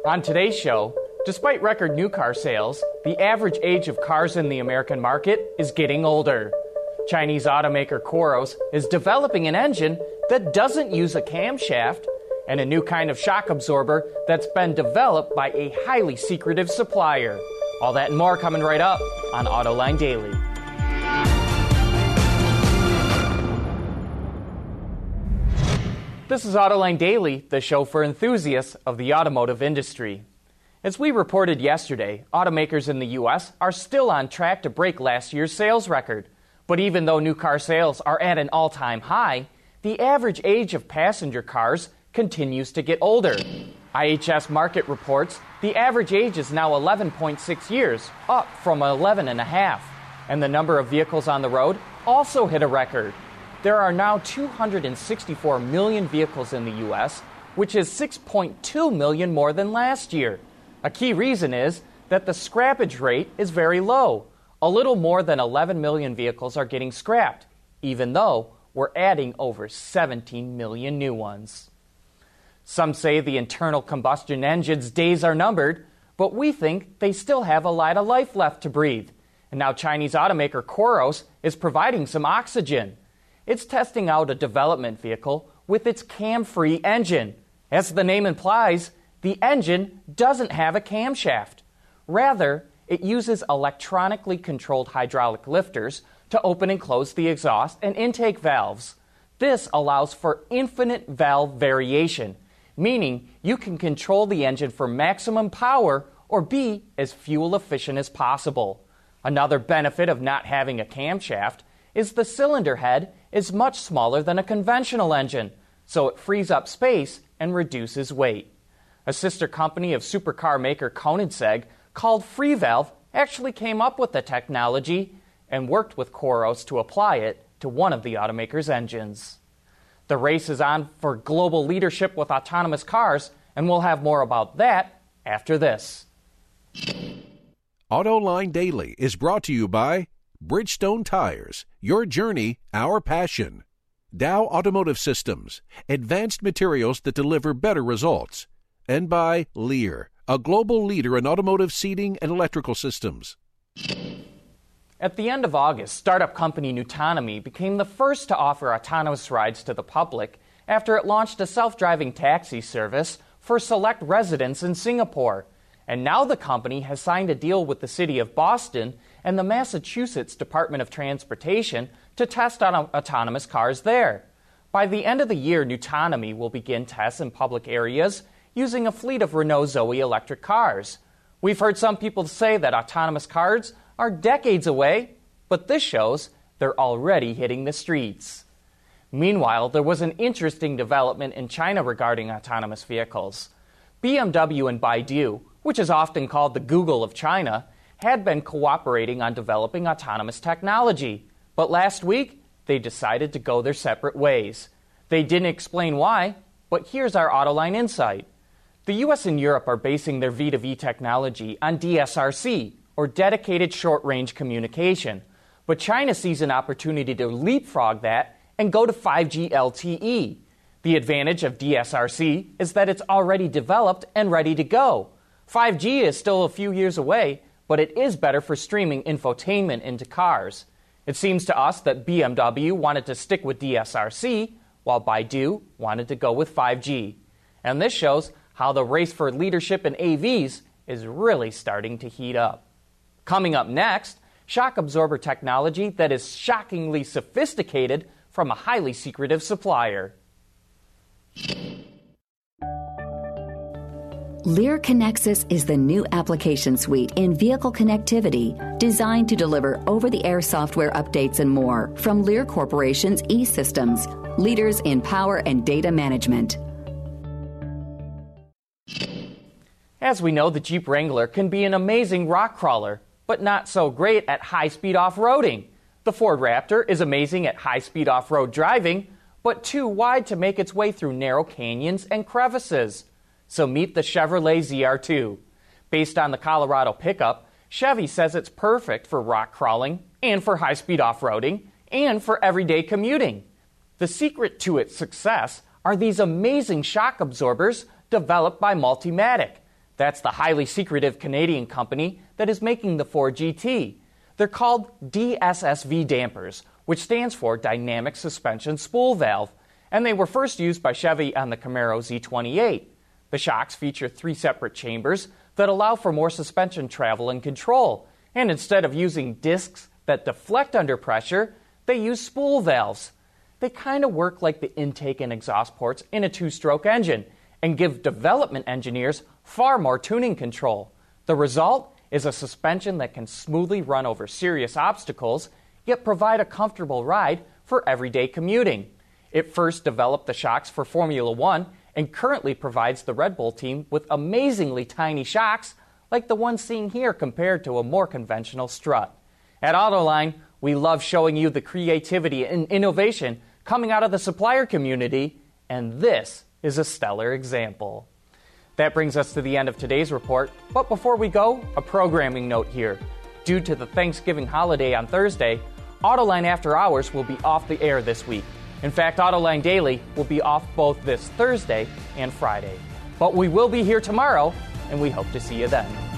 On today's show, despite record new car sales, the average age of cars in the American market is getting older. Chinese automaker Qoros is developing an engine that doesn't use a camshaft, and a new kind of shock absorber that's been developed by a highly secretive supplier. All that and more coming right up on Autoline Daily. This is Autoline Daily, the show for enthusiasts of the automotive industry. As we reported yesterday, automakers in the U.S. are still on track to break last year's sales record. But even though new car sales are at an all-time high, the average age of passenger cars continues to get older. IHS Markit reports the average age is now 11.6 years, up from 11.5. And the number of vehicles on the road also hit a record. There are now 264 million vehicles in the U.S., which is 6.2 million more than last year. A key reason is that the scrappage rate is very low. A little more than 11 million vehicles are getting scrapped, even though we're adding over 17 million new ones. Some say the internal combustion engine's days are numbered, but we think they still have a lot of life left to breathe. And now Chinese automaker Qoros is providing some oxygen. It's testing out a development vehicle with its cam-free engine. As the name implies, the engine doesn't have a camshaft. Rather, it uses electronically controlled hydraulic lifters to open and close the exhaust and intake valves. This allows for infinite valve variation, meaning you can control the engine for maximum power or be as fuel efficient as possible. Another benefit of not having a camshaft is the cylinder head is much smaller than a conventional engine, so it frees up space and reduces weight. A sister company of supercar maker Koenigsegg, called FreeValve, actually came up with the technology and worked with Qoros to apply it to one of the automaker's engines. The race is on for global leadership with autonomous cars, and we'll have more about that after this. Autoline Daily is brought to you by Bridgestone Tires, your journey, our passion. Dow Automotive Systems, advanced materials that deliver better results. And by Lear, a global leader in automotive seating and electrical systems. At the end of August, startup company nuTonomy became the first to offer autonomous rides to the public after it launched a self-driving taxi service for select residents in Singapore. And now the company has signed a deal with the city of Boston and the Massachusetts Department of Transportation to test on autonomous cars there. By the end of the year, nuTonomy will begin tests in public areas using a fleet of Renault Zoe electric cars. We've heard some people say that autonomous cars are decades away, but this shows they're already hitting the streets. Meanwhile, there was an interesting development in China regarding autonomous vehicles. BMW and Baidu, which is often called the Google of China, had been cooperating on developing autonomous technology. But last week, they decided to go their separate ways. They didn't explain why, but here's our Autoline insight. The US and Europe are basing their V2V technology on DSRC, or Dedicated Short-Range Communication. But China sees an opportunity to leapfrog that and go to 5G LTE. The advantage of DSRC is that it's already developed and ready to go. 5G is still a few years away, but it is better for streaming infotainment into cars. It seems to us that BMW wanted to stick with DSRC, while Baidu wanted to go with 5G. And this shows how the race for leadership in AVs is really starting to heat up. Coming up next, shock absorber technology that is shockingly sophisticated from a highly secretive supplier. Lear Connexus is the new application suite in vehicle connectivity designed to deliver over-the-air software updates and more from Lear Corporation's E-Systems, leaders in power and data management. As we know, the Jeep Wrangler can be an amazing rock crawler, but not so great at high-speed off-roading. The Ford Raptor is amazing at high-speed off-road driving, but too wide to make its way through narrow canyons and crevices. So meet the Chevrolet ZR2. Based on the Colorado pickup, Chevy says it's perfect for rock crawling and for high-speed off-roading and for everyday commuting. The secret to its success are these amazing shock absorbers developed by Multimatic. That's the highly secretive Canadian company that is making the Ford GT. They're called DSSV dampers, which stands for Dynamic Suspension Spool Valve, and they were first used by Chevy on the Camaro Z28. The shocks feature 3 separate chambers that allow for more suspension travel and control, and instead of using discs that deflect under pressure, they use spool valves. They kind of work like the intake and exhaust ports in a 2-stroke engine and give development engineers far more tuning control. The result is a suspension that can smoothly run over serious obstacles, yet provide a comfortable ride for everyday commuting. It first developed the shocks for Formula One and currently provides the Red Bull team with amazingly tiny shocks like the one seen here compared to a more conventional strut. At Autoline, we love showing you the creativity and innovation coming out of the supplier community, and this is a stellar example. That brings us to the end of today's report, but before we go, a programming note here. Due to the Thanksgiving holiday on Thursday, Autoline After Hours will be off the air this week. In fact, Autoline Daily will be off both this Thursday and Friday. But we will be here tomorrow, and we hope to see you then.